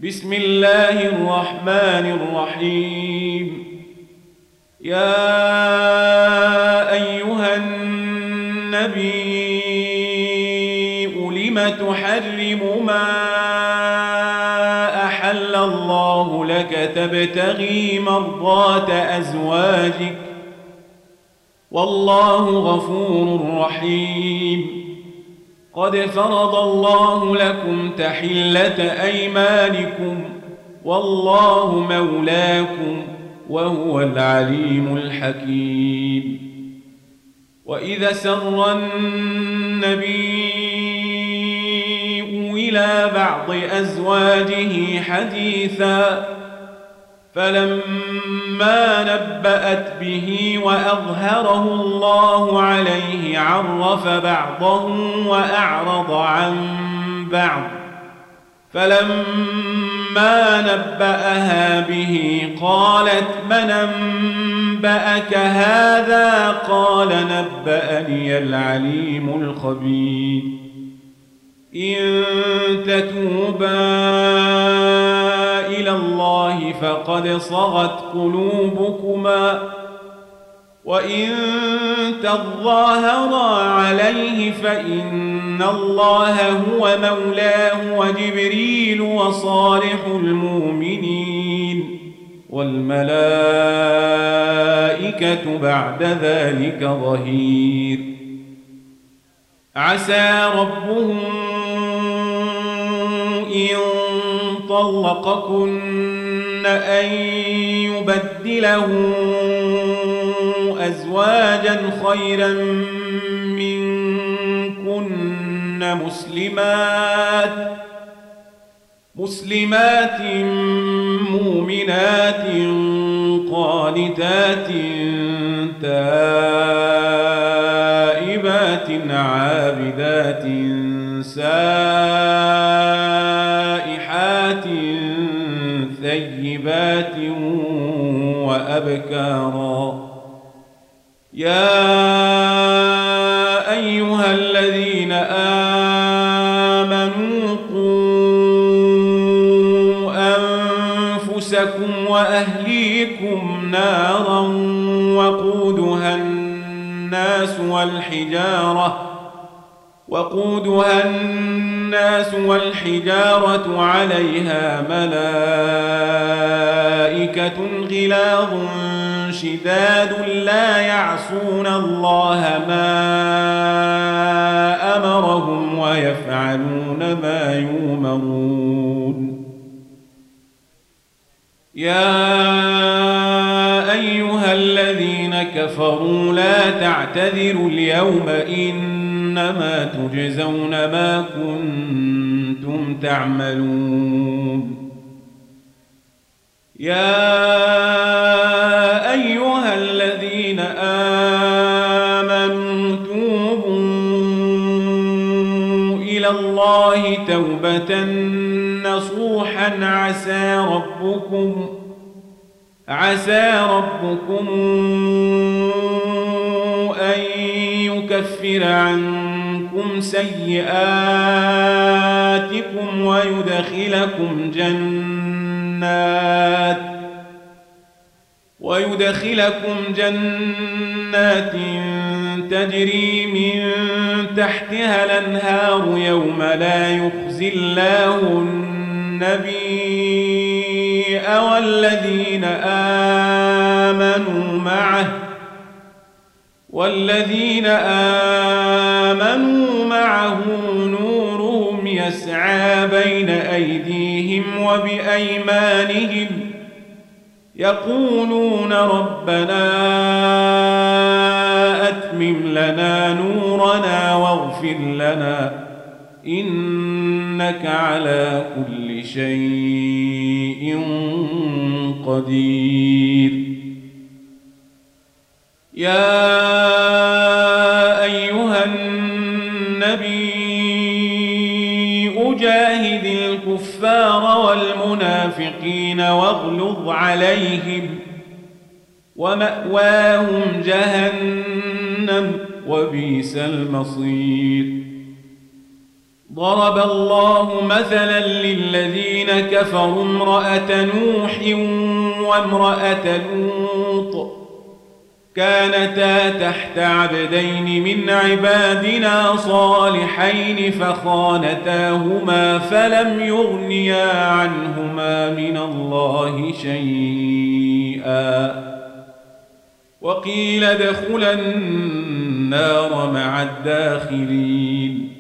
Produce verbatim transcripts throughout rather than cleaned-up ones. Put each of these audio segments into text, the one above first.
بسم الله الرحمن الرحيم. يا أيها النبي لم تحرم ما أحل الله لك تبتغي مرضات أزواجك والله غفور رحيم. قد فرض الله لكم تحلة أيمانكم والله مولاكم وهو العليم الحكيم. وإذا سر النبي إلى بعض أزواجه حديثا فلما نبأت به وأظهره الله عليه عرف بعضه وأعرض عن بعض، فلما نبأها به قالت من أنبأك هذا؟ قال نبأني العليم الخبير. إن تتوبا إلى الله فقد صغت قلوبكما وإن تظاهرا عليه فإن الله هو مولاه وجبريل وصالح المؤمنين والملائكة بعد ذلك ظهير. عسى ربه إن طلقكن أن يبدله أزواجا خيرا منكن مسلمات مسلمات مؤمنات قانتات تائبات عابدات سائحات ثيبات وأبكارا. يا أيها الذين آمنوا قوا أنفسكم وأهليكم نارا وقودها الناس والحجارة وقودها الناس والحجارة عليها ملائكة غلاظ شداد لا يعصون الله ما أمرهم ويفعلون ما يؤمرون. يا أيها الذين كفروا لا تعتذروا اليوم إنما تجزون ما كنتم تعملون. يا أيها الذين آمنوا توبوا إلى الله توبة نصوحا عسى ربكم عسى ربكم أن يكفر عنكم سيئاتكم ويدخلكم جنات ويدخلكم جنات تجري من تحتها الأنهار يوم لا يخزي الله النبي والذين آمنوا معه والذين آمنوا معه نورهم يسعى بين أيديهم وبأيمانهم يقولون ربنا أتمم لنا نورنا واغفر لنا إنك على كل شيء قدير. يا أيها النبي أجاهد الكفار والمنافقين واغلظ عليهم ومأواهم جهنم وبئس المصير. ضرب الله مثلا للذين كفروا امرأة نوح وامرأة لوط كانتا تحت عبدين من عبادنا صالحين فخانتاهما فلم يغنيا عنهما من الله شيئا وقيل ادخلا النار مع الداخلين.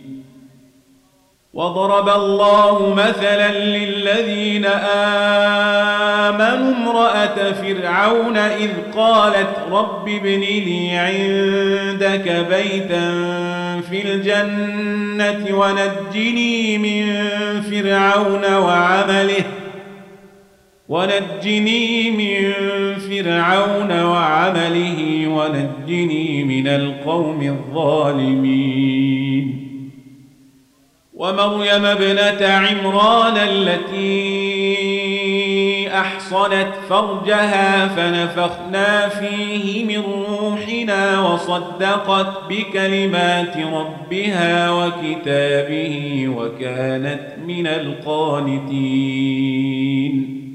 وضرب الله مثلا للذين آمنوا امرأة فرعون إذ قالت رب ابن لي عندك بيتا في الجنة ونجني من فرعون وعمله ونجني من فرعون وعمله ونجني من القوم الظالمين. ومريم ابنة عمران التي أحصنت فرجها فنفخنا فيه من روحنا وصدقت بكلمات ربها وكتابه وكانت من القانتين.